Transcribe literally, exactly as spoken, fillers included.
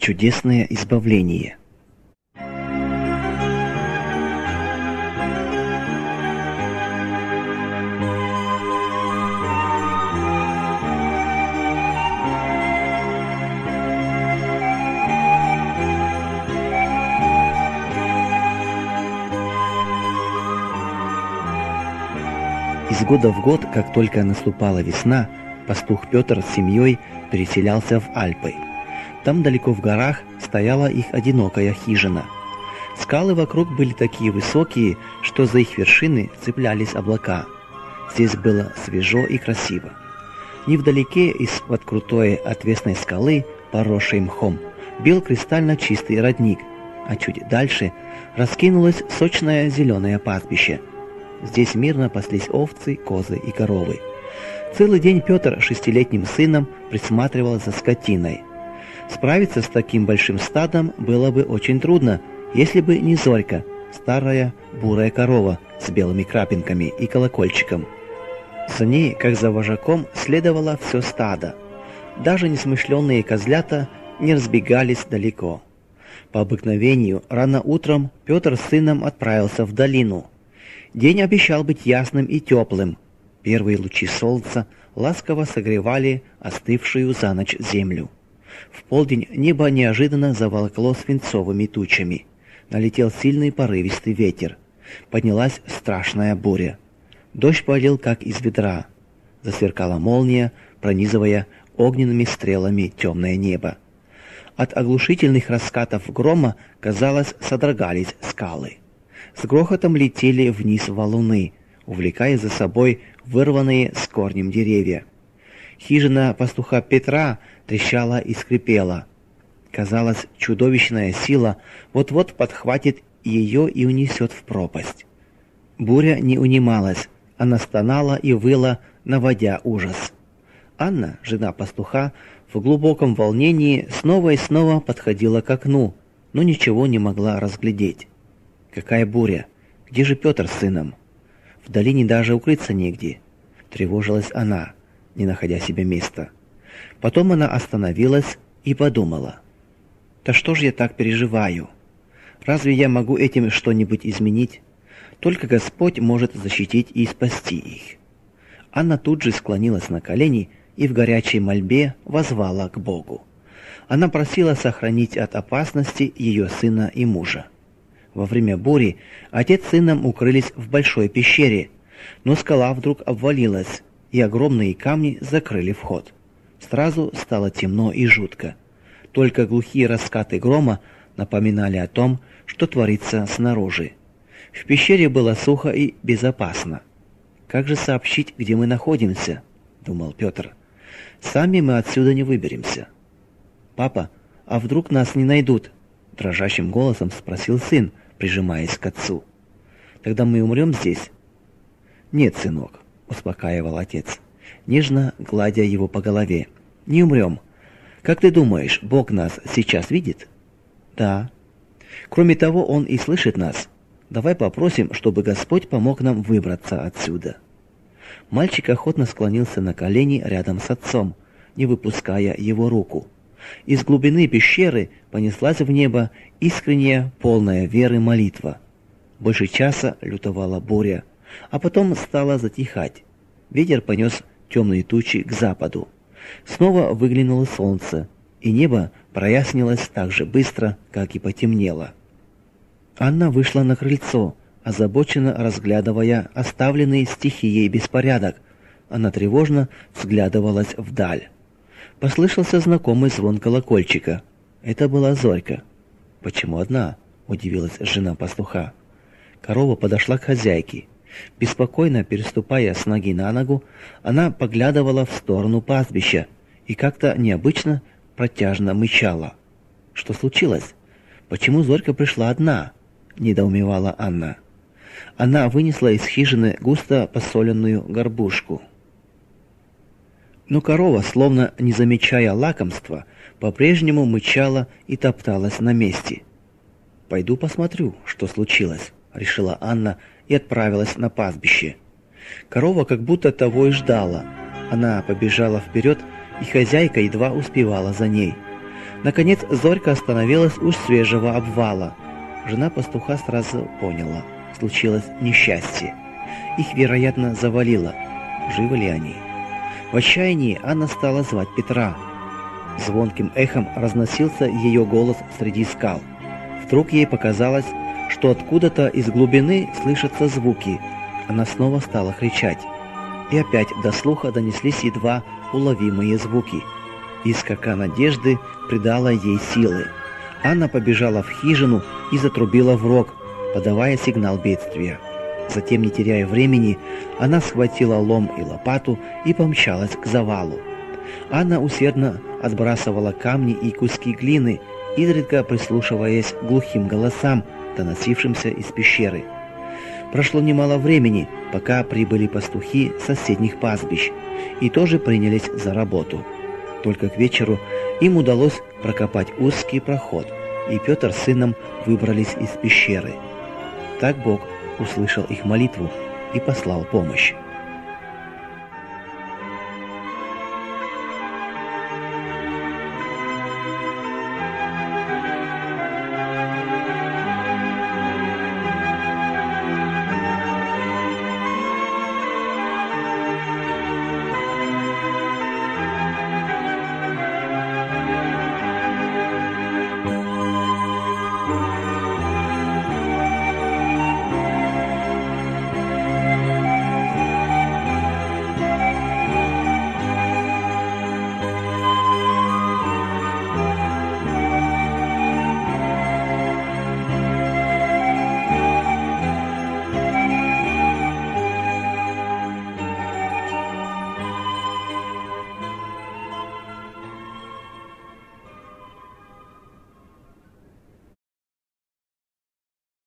Чудесное избавление. Из года в год, как только наступала весна, пастух Петр с семьей переселялся в Альпы. Там далеко в горах стояла их одинокая хижина. Скалы вокруг были такие высокие, что за их вершины цеплялись облака. Здесь было свежо и красиво. Невдалеке из-под крутой отвесной скалы, поросшей мхом, бил кристально чистый родник, а чуть дальше раскинулось сочное зеленое пастбище. Здесь мирно паслись овцы, козы и коровы. Целый день Петр шестилетним сыном присматривал за скотиной. Справиться с таким большим стадом было бы очень трудно, если бы не Зорька, старая бурая корова с белыми крапинками и колокольчиком. За ней, как за вожаком, следовало все стадо. Даже несмышленные козлята не разбегались далеко. По обыкновению, рано утром Петр с сыном отправился в долину. День обещал быть ясным и теплым. Первые лучи солнца ласково согревали остывшую за ночь землю. В полдень небо неожиданно заволокло свинцовыми тучами. Налетел сильный порывистый ветер. Поднялась страшная буря. Дождь полил, как из ведра. Засверкала молния, пронизывая огненными стрелами темное небо. От оглушительных раскатов грома, казалось, содрогались скалы. С грохотом летели вниз валуны, увлекая за собой вырванные с корнем деревья. Хижина пастуха Петра трещала и скрипела. Казалось, чудовищная сила вот-вот подхватит ее и унесет в пропасть. Буря не унималась, она стонала и выла, наводя ужас. Анна, жена пастуха, в глубоком волнении снова и снова подходила к окну, но ничего не могла разглядеть. Какая буря! Где же Петр с сыном? В долине даже укрыться негде. Тревожилась она, не находя себе места. Потом она остановилась и подумала: да что ж я так переживаю? Разве я могу этим что-нибудь изменить? Только Господь может защитить и спасти их. Анна тут же склонилась на колени и в горячей мольбе воззвала к Богу. Она просила сохранить от опасности ее сына и мужа. Во время бури отец с сыном укрылись в большой пещере, но скала вдруг обвалилась, и огромные камни закрыли вход. Сразу стало темно и жутко. Только глухие раскаты грома напоминали о том, что творится снаружи. В пещере было сухо и безопасно. «Как же сообщить, где мы находимся?» — думал Петр. «Сами мы отсюда не выберемся». «Папа, а вдруг нас не найдут?» — дрожащим голосом спросил сын, прижимаясь к отцу. «Тогда мы умрем здесь?» «Нет, сынок», — успокаивал отец, нежно гладя его по голове. «Не умрем. Как ты думаешь, Бог нас сейчас видит?» «Да. Кроме того, Он и слышит нас. Давай попросим, чтобы Господь помог нам выбраться отсюда». Мальчик охотно склонился на колени рядом с отцом, не выпуская его руку. Из глубины пещеры понеслась в небо искренняя, полная веры молитва. Больше часа лютовала буря, а потом стала затихать. Ветер понес темные тучи к западу. Снова выглянуло солнце, и небо прояснилось так же быстро, как и потемнело. Анна вышла на крыльцо, озабоченно разглядывая оставленный стихией беспорядок. Она тревожно взглядывалась вдаль. Послышался знакомый звон колокольчика. Это была Зорька. «Почему одна?» — удивилась жена пастуха. Корова подошла к хозяйке. Беспокойно переступая с ноги на ногу, она поглядывала в сторону пастбища и как-то необычно протяжно мычала. «Что случилось? Почему Зорька пришла одна?» — недоумевала Анна. Она вынесла из хижины густо посоленную горбушку. Но корова, словно не замечая лакомства, по-прежнему мычала и топталась на месте. «Пойду посмотрю, что случилось», — решила Анна и отправилась на пастбище. Корова как будто того и ждала. Она побежала вперед, и хозяйка едва успевала за ней. Наконец Зорька остановилась у свежего обвала. Жена пастуха сразу поняла, случилось несчастье. Их, вероятно, завалило. Живы ли они? В отчаянии Анна стала звать Петра. Звонким эхом разносился ее голос среди скал. Вдруг ей показалось, что откуда-то из глубины слышатся звуки. Она снова стала кричать. И опять до слуха донеслись едва уловимые звуки. Искорка надежды придала ей силы. Анна побежала в хижину и затрубила в рог, подавая сигнал бедствия. Затем, не теряя времени, она схватила лом и лопату и помчалась к завалу. Анна усердно отбрасывала камни и куски глины, изредка прислушиваясь к глухим голосам, доносившимся из пещеры. Прошло немало времени, пока прибыли пастухи с соседних пастбищ и тоже принялись за работу. Только к вечеру им удалось прокопать узкий проход, и Петр с сыном выбрались из пещеры. Так Бог услышал их молитву и послал помощь.